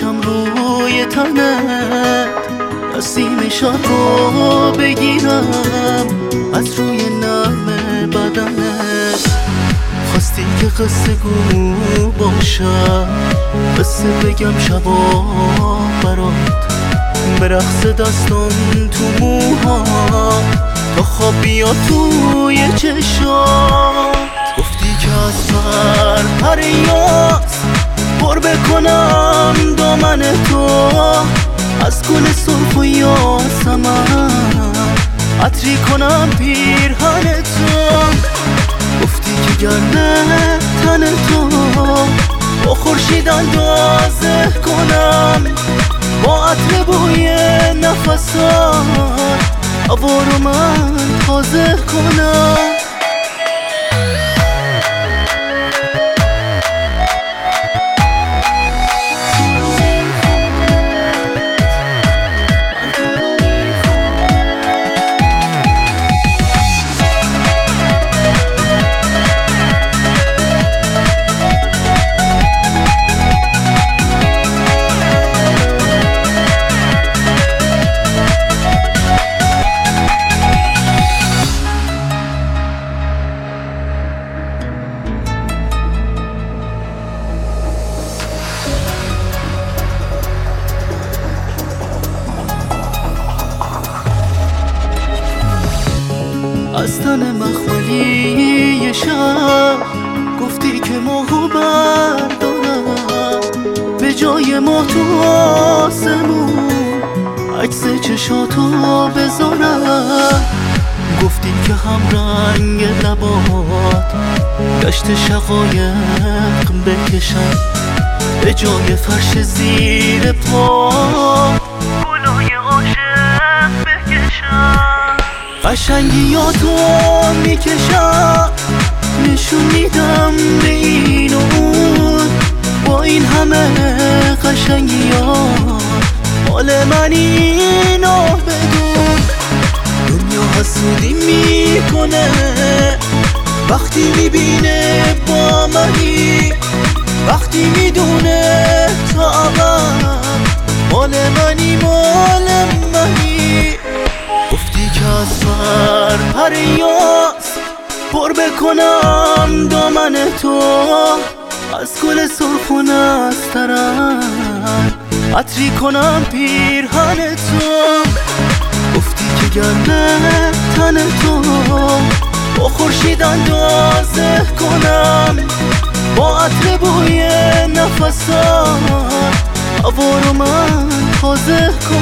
باشم روی تنت، نسیمشان رو بگیرم از روی نرم بدنت. خواستی که قصه گو باشم، قصه بگم شبا برات، به رقص دستان تو موها تا خواب بیاد توی چشات. گفتی که از پریاس پر بکنم دامن تو، از گل سرخ و یاسمن عطری کنم پیرهن تو. گفتی که گرمه تن تو با خورشید اندازه کنم، با عطر بوی نفسات هوا رو من تازه کنم. از تن مخملی شب گفتی که ماهو بردارم، به جای ماه تو آسمون عکس چشاتو بذارم. گفتی که هم رنگ لبات گشت شقایق بکشم، به جای فرش زیر پا گلای عاشق بکشم. قشنگیاتو میکشم نشون میدم به این و اون، با این همه قشنگیات مال من اینو بدون. دنیا حسودی میکنه وقتی میبینه با منی، وقتی میدونه تا ابد مال منی مال منی. گفتی که از پریاس پر بکنم دامن تو، از گل سرخ و نسترن عطری کنم پیرهن تو. گفتی که گرمه تن تو با خورشید اندازه کنم، با عطر بوی نفسات هوا رو من تازه کنم.